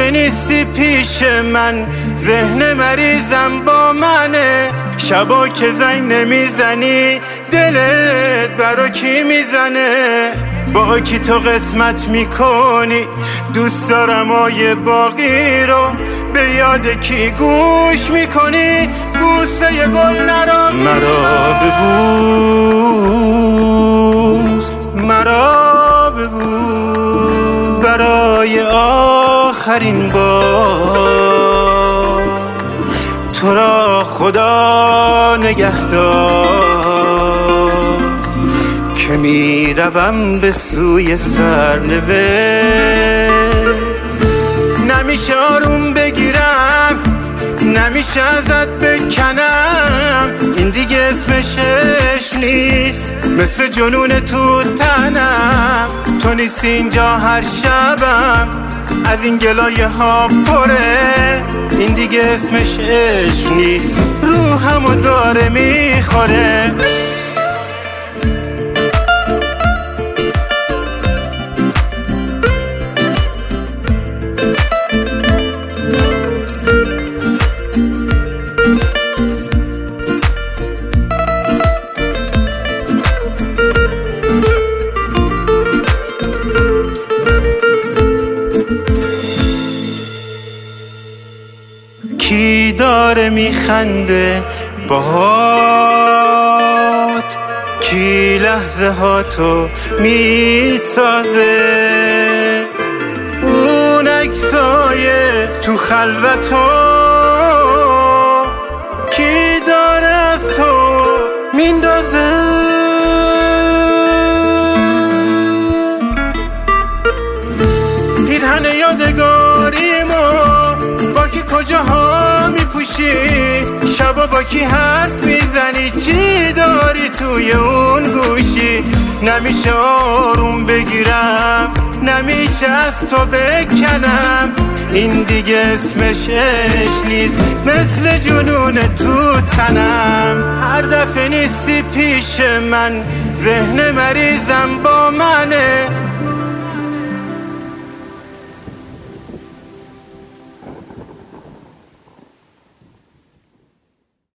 دفعه نیستی پیش من، ذهن مریضم با منه. شبا که زنگ نمیزنی دلت برا کی میزنه؟ با کی تو قسمت میکنی؟ دوست دارم آیه باقی رو به یاد کی گوش میکنی؟ بوسه گل نرا مرا ببوس، مرا ببوس برای آخرین بار. تو را خدا نگهدار که می روم به سوی سرنوشت. نمیشه آروم بگیرم، نمیشه ازت بکنم، این دیگه اسمش عشق نیست، مثل جنون تو تنم. تو نیستی اینجا هر شبم، از این گلایه ها پره، این دیگه اسمش عشق نیست، روحمو داره میخوره. کی داره میخنده باهات؟ کی لحظه ها تو میسازه؟ اون عکسای تو خلوتو کی داره از تو میندازه؟ پیرهن یادگاریمو با کی کجاها میپوشی؟ شبا با کی حرف میزنی؟ چی داری توی اون گوشی؟ نمیشه آروم بگیرم، نمیشه از تو بکنم، این دیگه اسمش عشق نیست، مثل جنون تو تنم. هر دفعه نیستی پیش من، ذهن مریضم با منه.